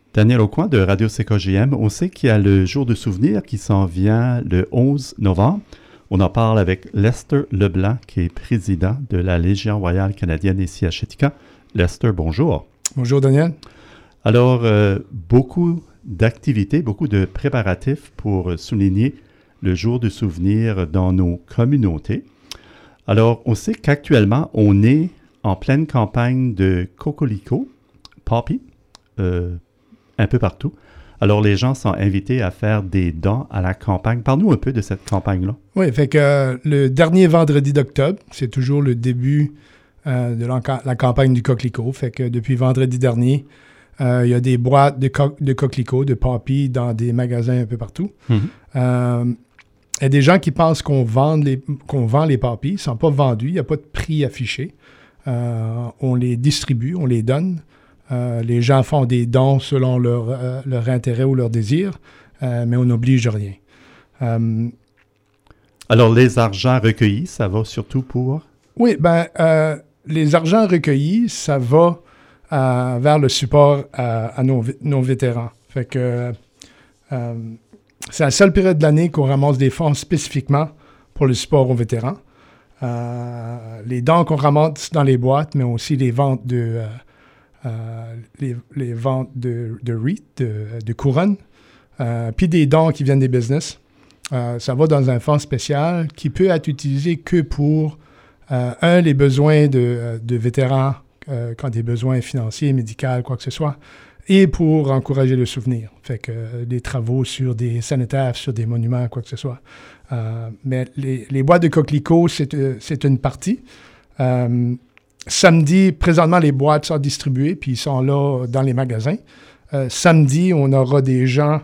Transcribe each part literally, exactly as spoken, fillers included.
Daniel Aucoin de Radio C K G M. On sait qu'il y a le jour de souvenir qui s'en vient le onze novembre. On en parle avec Lester Leblanc, qui est président de la Légion royale canadienne ici à Shetika. Lester, bonjour. Bonjour, Daniel. Alors, euh, beaucoup d'activités, beaucoup de préparatifs pour souligner le jour de souvenir dans nos communautés. Alors, on sait qu'actuellement, on est en pleine campagne de Cocolico, Poppy, euh, un peu partout. Alors, les gens sont invités à faire des dons à la campagne. Parle-nous un peu de cette campagne-là. Oui, fait que euh, le dernier vendredi d'octobre, c'est toujours le début euh, de la, la campagne du coquelicot. Fait que depuis vendredi dernier, euh, il y a des boîtes de, co- de coquelicots, de Poppy dans des magasins un peu partout. Mm-hmm. Euh, il y a des gens qui pensent qu'on vend les, qu'on vend les Poppy. Ils ne sont pas vendus. Il n'y a pas de prix affiché. Euh, on les distribue, on les donne. Euh, les gens font des dons selon leur, euh, leur intérêt ou leur désir, euh, mais on n'oblige rien. Euh, Alors, les argents recueillis, ça va surtout pour? Oui, ben, euh, les argents recueillis, ça va euh, vers le support à, à nos, nos vétérans. Fait que euh, c'est la seule période de l'année qu'on ramasse des fonds spécifiquement pour le support aux vétérans. Euh, les dons qu'on ramasse dans les boîtes, mais aussi les ventes de... Euh, Euh, les, les ventes de, de R E I T, de, de couronnes, euh, puis des dons qui viennent des business. Euh, ça va dans un fonds spécial qui peut être utilisé que pour, euh, un, les besoins de, de vétérans, euh, quand des besoins financiers, médicaux, quoi que ce soit, et pour encourager le souvenir. Fait que euh, des travaux sur des cénotaphes, sur des monuments, quoi que ce soit. Euh, mais les, les boîtes de coquelicots, c'est, euh, c'est une partie. Euh, Samedi, présentement, les boîtes sont distribuées, puis ils sont là dans les magasins. Euh, samedi, on aura des gens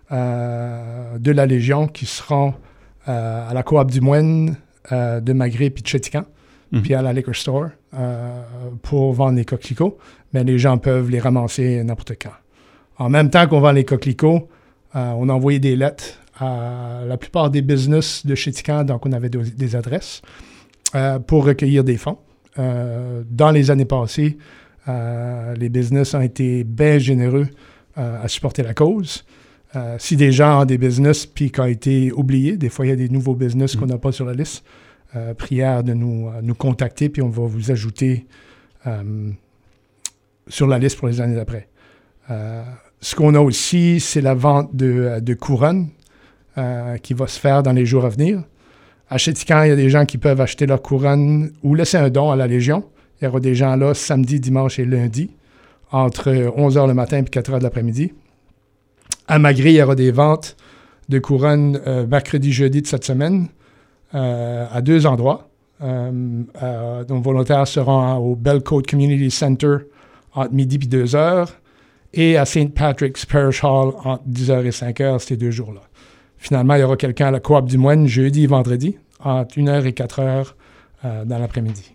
euh, de la Légion qui seront euh, à la Coop du Moine euh, de Magré puis de Chétican, mm-hmm. puis à la Liquor Store euh, pour vendre les coquelicots, mais les gens peuvent les ramasser n'importe quand. En même temps qu'on vend les coquelicots, euh, on a envoyé des lettres à la plupart des business de Chétican, donc on avait des, des adresses, euh, pour recueillir des fonds. Euh, dans les années passées, euh, les business ont été bien généreux euh, à supporter la cause. Euh, si des gens ont des business puis qui ont été oubliés, des fois il y a des nouveaux business mmh. qu'on n'a pas sur la liste, euh, prière de nous, euh, nous contacter puis on va vous ajouter euh, sur la liste pour les années d'après. Euh, ce qu'on a aussi, c'est la vente de, de couronnes euh, qui va se faire dans les jours à venir. À Chétican, il y a des gens qui peuvent acheter leur couronne ou laisser un don à la Légion. Il y aura des gens là samedi, dimanche et lundi, entre onze heures le matin et quatre heures de l'après-midi. À Magré, il y aura des ventes de couronnes euh, mercredi, jeudi de cette semaine euh, à deux endroits. Euh, euh, nos volontaires seront au Belcote Community Center entre midi et deux heures et à Saint Patrick's Parish Hall entre dix heures et cinq heures ces deux jours-là. Finalement, il y aura quelqu'un à la Coop du Moine jeudi et vendredi, entre une heure et quatre heures euh, dans l'après-midi.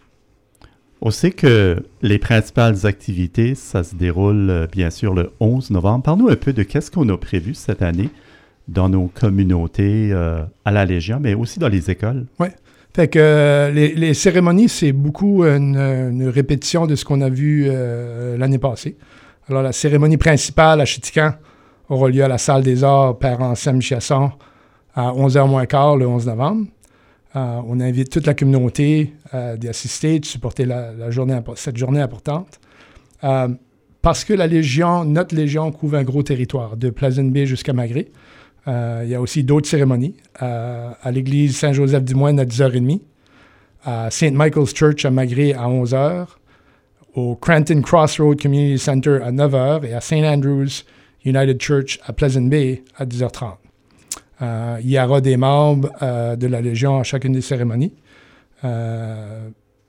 On sait que les principales activités, ça se déroule euh, bien sûr le onze novembre. Parle-nous un peu de qu'est-ce qu'on a prévu cette année dans nos communautés euh, à la Légion, mais aussi dans les écoles. Oui. Fait que euh, les, les cérémonies, c'est beaucoup une, une répétition de ce qu'on a vu euh, l'année passée. Alors, la cérémonie principale à Chétican aura lieu à la Salle des Arts Père-Anselme Chiasson à onze heures moins quart le onze novembre. Euh, on invite toute la communauté euh, d'y assister, de supporter la, la journée, cette journée importante. Euh, parce que la Légion, notre Légion couvre un gros territoire, de Pleasant Bay jusqu'à Magré. Euh, il y a aussi d'autres cérémonies. Euh, à l'église Saint-Joseph-du-Moine à dix heures trente, à Saint Michael's Church à Magré à onze heures, au Cranton Crossroad Community Center à neuf heures et à Saint Andrews United Church à Pleasant Bay à dix heures trente. Euh, il y aura des membres euh, de la Légion à chacune des cérémonies. Euh,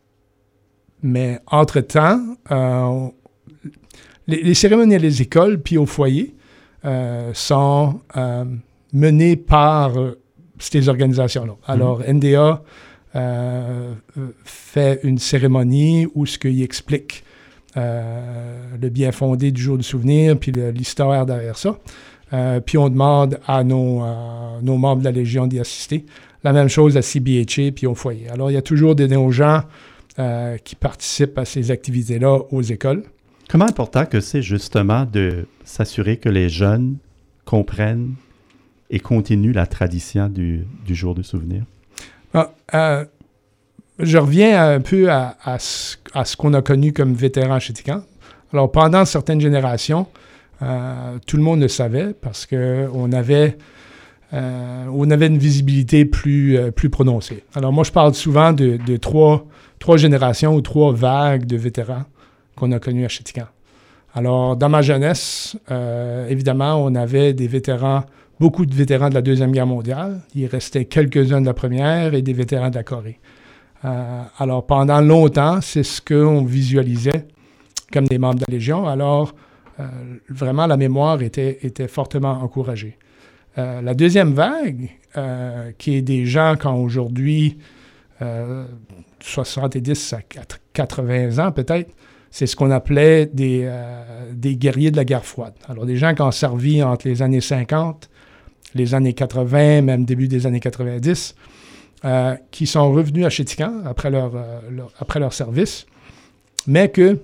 mais entre-temps, euh, les, les cérémonies à les écoles puis au foyer euh, sont euh, menées par euh, ces organisations-là. Alors, mmh. N D A euh, fait une cérémonie où ce qu'il explique Euh, le bien fondé du jour du souvenir, puis le, l'histoire derrière ça. Euh, puis on demande à nos, euh, nos membres de la Légion d'y assister. La même chose à C B H A puis au foyer. Alors, il y a toujours des nos gens euh, qui participent à ces activités-là aux écoles. Comment important que c'est justement de s'assurer que les jeunes comprennent et continuent la tradition du, du jour du souvenir? Ah, euh, je reviens un peu à, à ce, à ce qu'on a connu comme vétéran chez Tican. Alors, pendant certaines générations, euh, tout le monde le savait parce qu'on avait, euh, on avait une visibilité plus, euh, plus prononcée. Alors, moi, je parle souvent de, de trois, trois générations ou trois vagues de vétérans qu'on a connus à Chétican. Alors, dans ma jeunesse, euh, évidemment, on avait des vétérans, beaucoup de vétérans de la Deuxième Guerre mondiale. Il restait quelques-uns de la Première et des vétérans de la Corée. Euh, alors, pendant longtemps, c'est ce qu'on visualisait comme des membres de la Légion. Alors, euh, vraiment, la mémoire était, était fortement encouragée. Euh, la deuxième vague, euh, qui est des gens qui ont aujourd'hui euh, soixante-dix à quatre-vingts ans peut-être, c'est ce qu'on appelait des, euh, des guerriers de la guerre froide. Alors, des gens qui ont servi entre les années cinquante, les années quatre-vingts, même début des années quatre-vingt-dix, euh, qui sont revenus à Chétican après leur, euh, leur, après leur service, mais que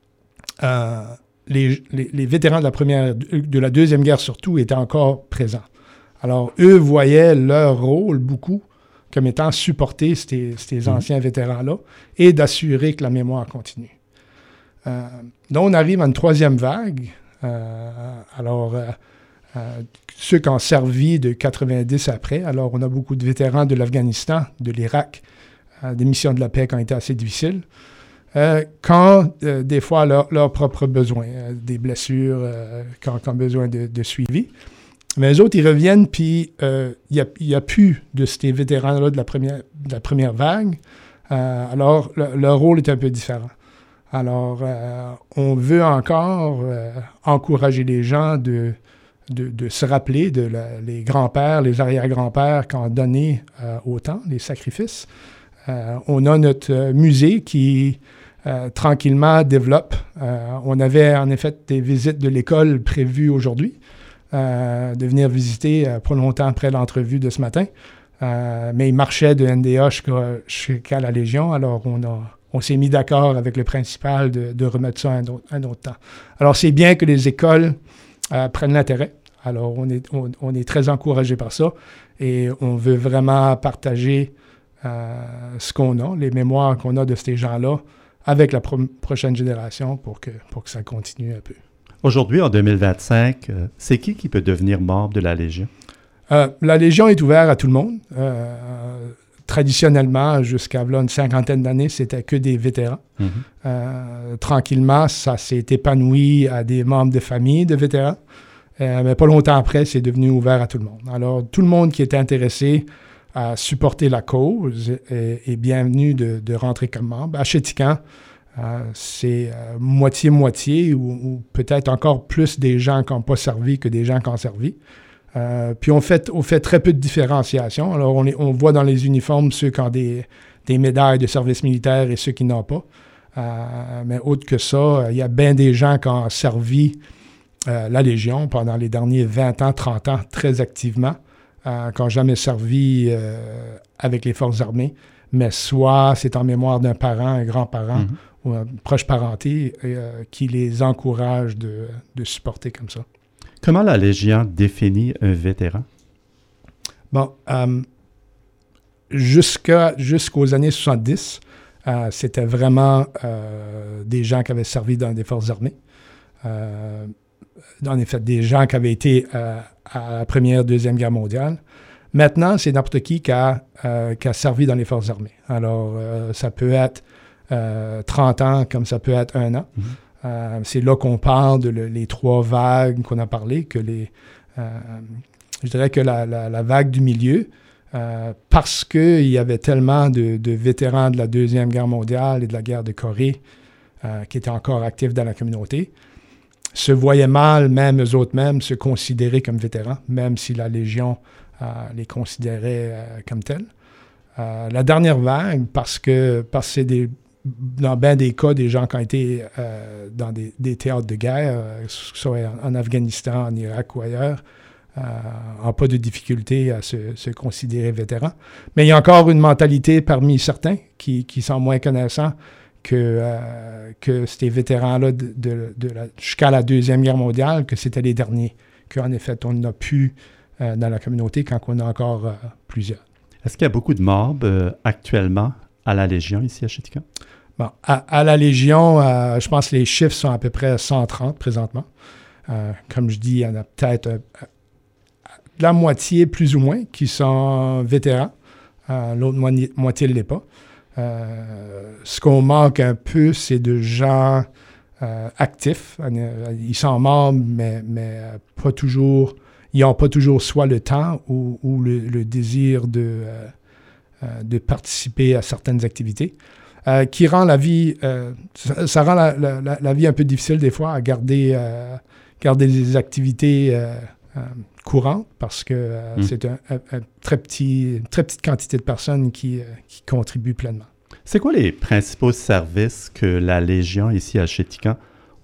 euh, les, les, les vétérans de la première, de la Deuxième Guerre surtout, étaient encore présents. Alors, eux voyaient leur rôle, beaucoup, comme étant supporter ces, ces anciens vétérans-là et d'assurer que la mémoire continue. Euh, donc, on arrive à une troisième vague. Euh, alors, euh, euh, ceux qui ont servi de quatre-vingt-dix après, alors on a beaucoup de vétérans de l'Afghanistan, de l'Irak, euh, des missions de la paix qui ont été assez difficiles, euh, quand, euh, des fois, leurs leur propres besoins, euh, des blessures, euh, quand, quand besoin de, de suivi. Mais les autres, ils reviennent, puis il euh, n'y a, a plus de ces vétérans-là de la première, de la première vague. Euh, alors, le, leur rôle est un peu différent. Alors, euh, on veut encore euh, encourager les gens de, de, de se rappeler de la, les grands-pères, les arrière-grands-pères qui ont donné euh, autant, les sacrifices. Euh, on a notre euh, musée qui, euh, tranquillement, développe. Euh, on avait, en effet, des visites de l'école prévues aujourd'hui, euh, de venir visiter euh, pas longtemps après l'entrevue de ce matin. Euh, mais il marchait de N D A jusqu'à la Légion, alors on a... On s'est mis d'accord avec le principal de, de remettre ça un autre, un autre temps. Alors, c'est bien que les écoles euh, prennent l'intérêt. Alors, on est, on, on est très encouragé par ça et on veut vraiment partager euh, ce qu'on a, les mémoires qu'on a de ces gens-là avec la pro- prochaine génération pour que, pour que ça continue un peu. Aujourd'hui, en deux mille vingt-cinq, euh, c'est qui qui peut devenir membre de la Légion? Euh, la Légion est ouverte à tout le monde. Euh, Traditionnellement, jusqu'à là, une cinquantaine d'années, c'était que des vétérans. Mm-hmm. Euh, tranquillement, ça s'est épanoui à des membres de famille de vétérans. Euh, mais pas longtemps après, c'est devenu ouvert à tout le monde. Alors, tout le monde qui était intéressé à supporter la cause est, est bienvenu de, de rentrer comme membre. À Chétican, euh, c'est euh, moitié-moitié ou, ou peut-être encore plus des gens qui n'ont pas servi que des gens qui ont servi. Euh, puis on fait, on fait très peu de différenciation. Alors, on, est, on voit dans les uniformes ceux qui ont des, des médailles de service militaire et ceux qui n'ont pas. Euh, mais autre que ça, il y a bien des gens qui ont servi euh, la Légion pendant les derniers vingt ans, trente ans, très activement, euh, qui n'ont jamais servi euh, avec les forces armées, mais soit c'est en mémoire d'un parent, un grand-parent mm-hmm. ou un proche parenté euh, qui les encourage de, de supporter comme ça. Comment la Légion définit un vétéran? Bon, euh, jusqu'à, jusqu'aux années soixante-dix, euh, c'était vraiment euh, des gens qui avaient servi dans des forces armées. Euh, en effet, des gens qui avaient été euh, à la Première, Deuxième Guerre mondiale. Maintenant, c'est n'importe qui qui a, euh, qui a servi dans les forces armées. Alors, euh, ça peut être euh, trente ans comme ça peut être un an. Mm-hmm. Euh, c'est là qu'on parle de le, les trois vagues qu'on a parlé, que les, euh, je dirais que la, la, la vague du milieu, euh, parce qu'il y avait tellement de, de vétérans de la Deuxième Guerre mondiale et de la guerre de Corée euh, qui étaient encore actifs dans la communauté, se voyaient mal, même eux autres mêmes, se considérer comme vétérans, même si la Légion euh, les considérait euh, comme tels. Euh, la dernière vague, parce que, parce que c'est des dans bien des cas, des gens qui ont été euh, dans des, des théâtres de guerre, euh, soit en, en Afghanistan, en Irak ou ailleurs, euh, n'ont pas de difficulté à se, se considérer vétérans. Mais il y a encore une mentalité parmi certains qui, qui sont moins connaissants, que, euh, que ces vétérans-là de, de, de la, jusqu'à la Deuxième Guerre mondiale, que c'était les derniers, qu'en effet, on n'a plus euh, dans la communauté quand on a encore euh, plusieurs. Est-ce qu'il y a beaucoup de membres euh, actuellement à la Légion ici à Chitika? Bon, à, à la Légion, euh, je pense que les chiffres sont à peu près cent trente présentement. Euh, comme je dis, il y en a peut-être euh, la moitié, plus ou moins, qui sont vétérans. Euh, l'autre mo- moitié ne l'est pas. Euh, ce qu'on manque un peu, c'est de gens euh, actifs. Ils sont membres, mais, mais pas toujours. Ils n'ont pas toujours soit le temps ou, ou le, le désir de, euh, de participer à certaines activités. Euh, qui rend la vie, euh, ça, ça rend la, la, la vie un peu difficile des fois à garder, euh, garder des activités euh, euh, courantes parce que euh, mmh. c'est un, un, un très petit, une très petite quantité de personnes qui, euh, qui contribuent pleinement. C'est quoi les principaux services que la Légion ici à Chitika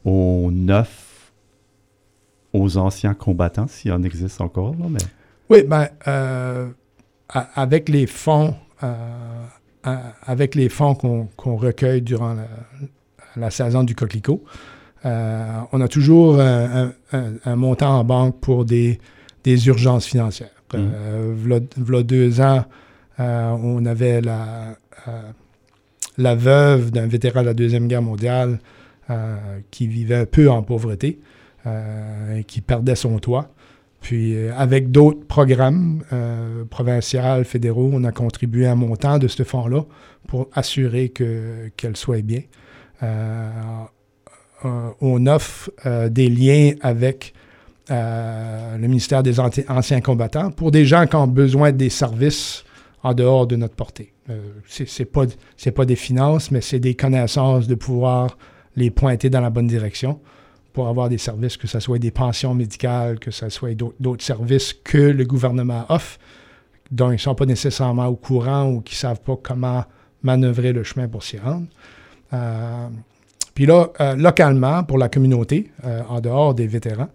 offre aux anciens combattants, s'il en existe encore? Là, mais... Oui, bien, euh, avec les fonds... Euh, avec les fonds qu'on, qu'on recueille durant la, la saison du coquelicot, euh, on a toujours un, un, un montant en banque pour des, des urgences financières. Mmh. Euh, v'là, v'là deux ans, euh, on avait la, euh, la veuve d'un vétéran de la Deuxième Guerre mondiale euh, qui vivait un peu en pauvreté euh, et qui perdait son toit. Puis, euh, avec d'autres programmes euh, provinciaux, fédéraux, on a contribué un montant de ce fonds-là pour assurer que, qu'elle soit bien. Euh, euh, on offre euh, des liens avec euh, le ministère des anti- Anciens combattants pour des gens qui ont besoin des services en dehors de notre portée. Euh, c'est, c'est pas, c'est pas des finances, mais c'est des connaissances de pouvoir les pointer dans la bonne direction pour avoir des services, que ce soit des pensions médicales, que ce soit d'autres, d'autres services que le gouvernement offre, dont ils ne sont pas nécessairement au courant ou qui ne savent pas comment manœuvrer le chemin pour s'y rendre. Euh, puis là, euh, localement, pour la communauté, euh, en dehors des vétérans,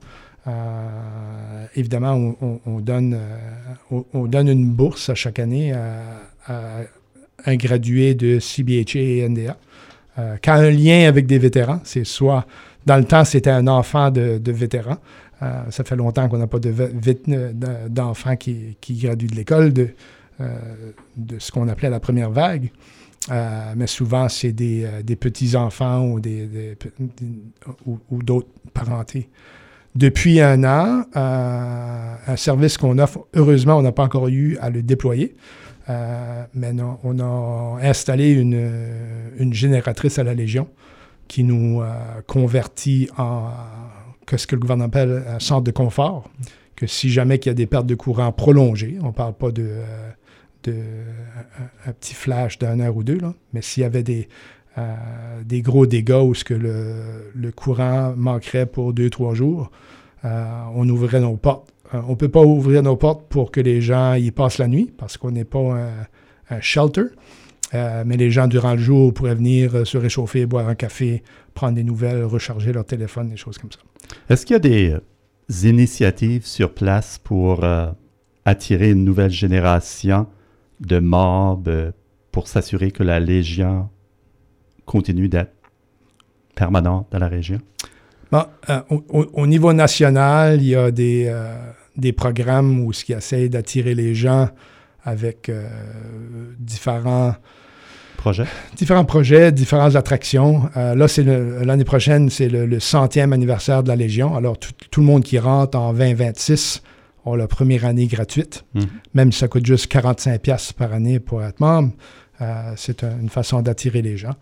euh, évidemment, on, on, on, donne, euh, on, on donne une bourse à chaque année à, à un gradué de C B H A et N D A, euh, qui a un lien avec des vétérans. C'est soit... Dans le temps, c'était un enfant de, de vétéran. Euh, ça fait longtemps qu'on n'a pas de, de, d'enfants qui, qui graduent de l'école, de, euh, de ce qu'on appelait la première vague. Euh, mais souvent, c'est des, euh, des petits-enfants ou, des, des, des, ou, ou d'autres parentés. Depuis un an, euh, un service qu'on offre, heureusement, on n'a pas encore eu à le déployer. Euh, mais non, on a installé une, une génératrice à la Légion qui nous euh, convertit en que ce que le gouvernement appelle un centre de confort, que si jamais il y a des pertes de courant prolongées, on ne parle pas de, euh, de un, un petit flash d'une heure ou deux, là, mais s'il y avait des, euh, des gros dégâts où ce que le, le courant manquerait pour deux, trois jours, euh, on ouvrirait nos portes. Euh, on ne peut pas ouvrir nos portes pour que les gens y passent la nuit, parce qu'on n'est pas un, un shelter. Euh, mais les gens, durant le jour, pourraient venir euh, se réchauffer, boire un café, prendre des nouvelles, recharger leur téléphone, des choses comme ça. Est-ce qu'il y a des euh, initiatives sur place pour euh, attirer une nouvelle génération de membres euh, pour s'assurer que la Légion continue d'être permanente dans la région? Bon, euh, au, au niveau national, il y a des, euh, des programmes où ce qui essaie d'attirer les gens avec euh, différents projets, différents projets, différentes attractions. Euh, là, c'est le, l'année prochaine, c'est le, le centième anniversaire de la Légion. Alors, tout, tout le monde qui rentre en vingt vingt-six a la première année gratuite, mmh. même si ça coûte juste quarante-cinq dollars par année pour être membre. Euh, c'est un, une façon d'attirer les gens.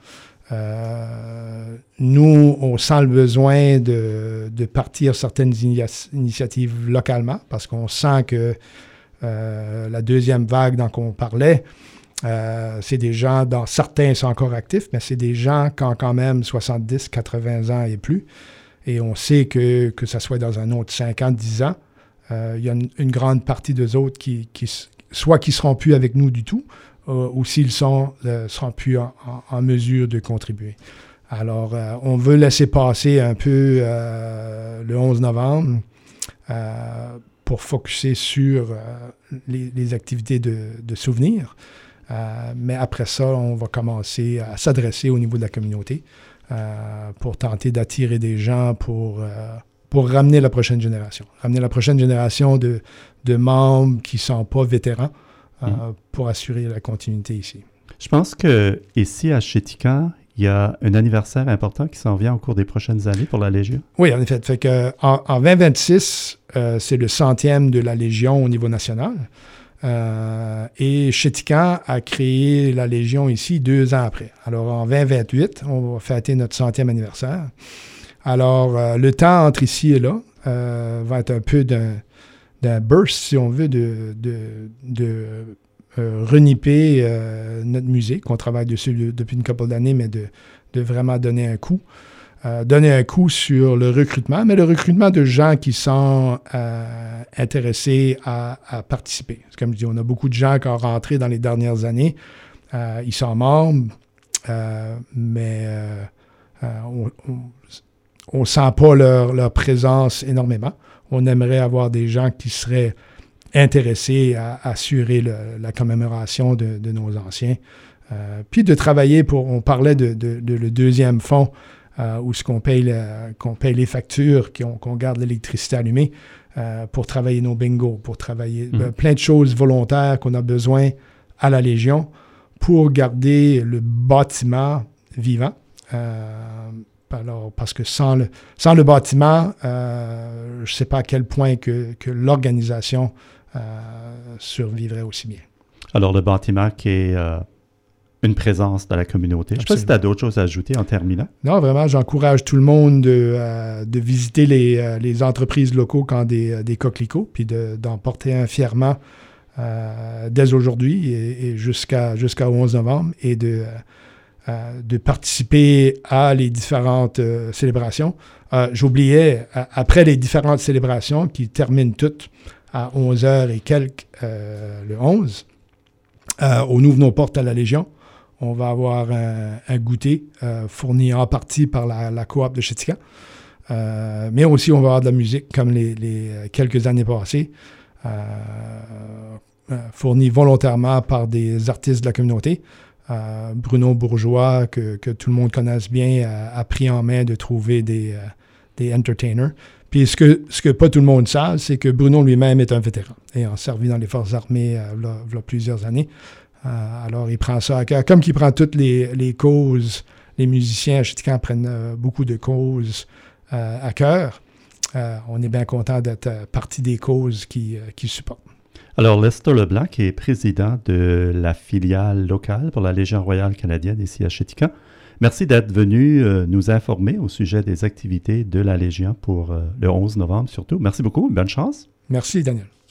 Euh, nous, on sent le besoin de, de partir certaines inia- initiatives localement parce qu'on sent que Euh, la deuxième vague dont on parlait, euh, c'est des gens, dont certains sont encore actifs, mais c'est des gens qui ont quand même soixante-dix, quatre-vingts ans et plus. Et on sait que, que ce soit dans un autre cinquante, dix ans, euh, il y a une, une grande partie d'eux autres qui, qui, soit qui ne seront plus avec nous du tout, euh, ou s'ils sont, euh, seront plus en, en, en mesure de contribuer. Alors, euh, on veut laisser passer un peu euh, le onze novembre, euh, pour focusser sur euh, les, les activités de, de souvenirs. Euh, mais après ça, on va commencer à s'adresser au niveau de la communauté euh, pour tenter d'attirer des gens pour, euh, pour ramener la prochaine génération. Ramener la prochaine génération de, de membres qui ne sont pas vétérans euh, mmh. pour assurer la continuité ici. Je pense qu'ici, à Chéticamp, il y a un anniversaire important qui s'en vient au cours des prochaines années pour la Légion. Oui, en effet. Fait que, en, en vingt vingt-six, euh, c'est le centième de la Légion au niveau national. Euh, et Chéticamp a créé la Légion ici deux ans après. Alors, en vingt vingt-huit, on va fêter notre centième anniversaire. Alors, euh, le temps entre ici et là euh, va être un peu d'un, d'un burst, si on veut, de... de, de Euh, reniper euh, notre musée, qu'on travaille dessus de, depuis une couple d'années, mais de, de vraiment donner un coup. Euh, donner un coup sur le recrutement, mais le recrutement de gens qui sont euh, intéressés à, à participer. C'est comme je dis, on a beaucoup de gens qui ont rentré dans les dernières années. Euh, ils sont membres, euh, mais euh, euh, on ne sent pas leur, leur présence énormément. On aimerait avoir des gens qui seraient intéressés à assurer le, la commémoration de, de nos anciens. Euh, puis de travailler pour, on parlait de, de, de le deuxième fonds, euh, où ce qu'on paye, le, qu'on paye les factures, qu'on, qu'on garde l'électricité allumée, euh, pour travailler nos bingos, pour travailler mmh. ben, plein de choses volontaires qu'on a besoin à la Légion pour garder le bâtiment vivant. Euh, alors, parce que sans le, sans le bâtiment, euh, je ne sais pas à quel point que, que l'organisation Euh, survivrait aussi bien. Alors, le bâtiment qui est euh, une présence dans la communauté. Absolument. Je ne sais pas si tu as d'autres choses à ajouter en terminant. Non, vraiment, j'encourage tout le monde de, euh, de visiter les, euh, les entreprises locaux quand des, des coquelicots, puis de, d'en porter un fièrement euh, dès aujourd'hui et, et jusqu'à, jusqu'à onze novembre, et de, euh, de participer à les différentes euh, célébrations. Euh, j'oubliais, euh, après les différentes célébrations qui terminent toutes à onze heures et quelques euh, le onze, euh, on ouvre nos portes à la Légion. On va avoir un, un goûter euh, fourni en partie par la, la coop de Chéticamp. Euh, mais aussi, on va avoir de la musique comme les, les quelques années passées, euh, euh, fournie volontairement par des artistes de la communauté. Euh, Bruno Bourgeois, que, que tout le monde connaisse bien, a, a pris en main de trouver des, euh, des entertainers. Puis ce que, ce que pas tout le monde sait, c'est que Bruno lui-même est un vétéran et a servi dans les forces armées euh, là, là plusieurs années. Euh, alors, il prend ça à cœur. Comme qu'il prend toutes les, les causes, les musiciens à Chéticamp prennent euh, beaucoup de causes euh, à cœur. Euh, on est bien content d'être euh, partie des causes qui, euh, qui supportent. Alors, Lester Leblanc, qui est président de la filiale locale pour la Légion royale canadienne ici à Chéticamp, merci d'être venu euh, nous informer au sujet des activités de la Légion pour euh, le onze novembre surtout. Merci beaucoup. Bonne chance. Merci, Daniel.